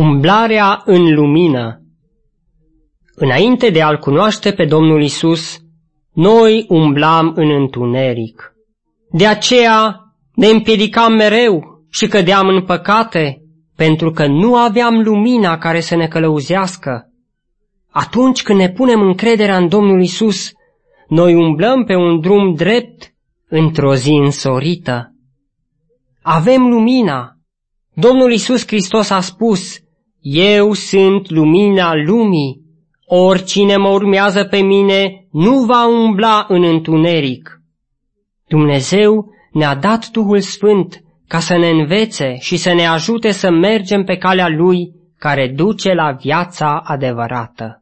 Umblarea în lumină. Înainte de a-L cunoaște pe Domnul Isus, noi umblam în întuneric. De aceea ne împiedicam mereu și cădeam în păcate, pentru că nu aveam lumina care să ne călăuzească. Atunci când ne punem încrederea în Domnul Isus, noi umblăm pe un drum drept într-o zi însorită. Avem lumina. Domnul Isus Hristos a spus: Eu sunt lumina lumii. Oricine mă urmează pe mine nu va umbla în întuneric. Dumnezeu ne-a dat Duhul Sfânt ca să ne învețe și să ne ajute să mergem pe calea Lui care duce la viața adevărată.